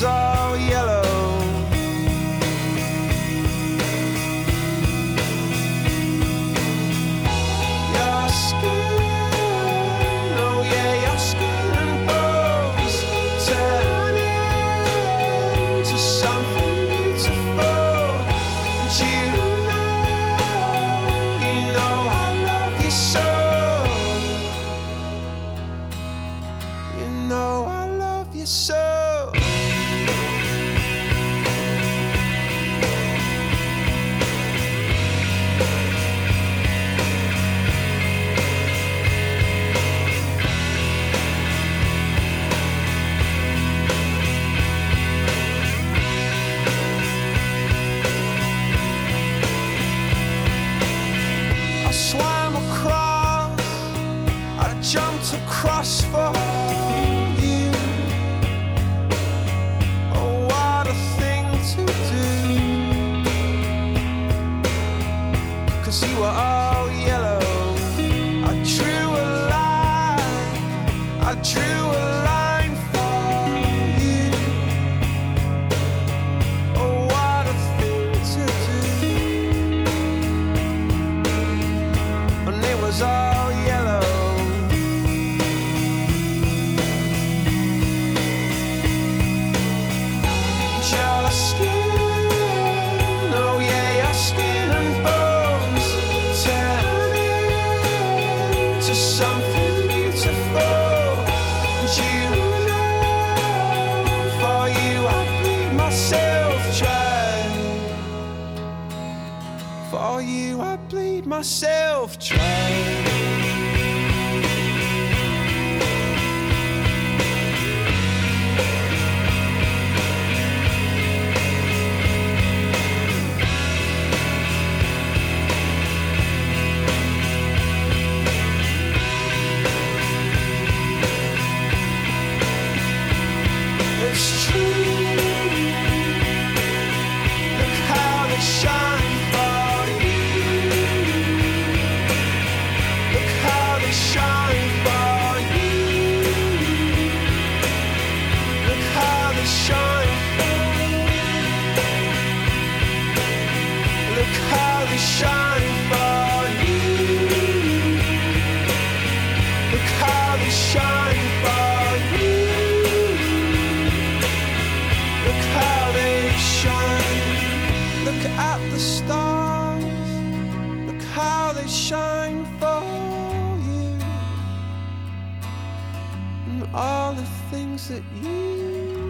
was all yellow. Your skin, oh yeah, your skin and bones turn into something beautiful. And you know I love you so. You know I love you so. I swam across, I jumped across for you. Oh, what a thing to do. 'Cause you were all yellow. I drew a line, I drew a line for you. Oh, what a thing to do. And it was all yellow. Your skin, oh yeah, your skin and bones turn into something beautiful. And you know, for you I bleed myself dry. For you I bleed myself dry. It's true. Look how they shine for you. Look how they shine for you. Look how they shine for you. Look how they shine for you. Look how they shine for you. Look how they shine. Look at the stars. Look how they shine for you. And all the things that you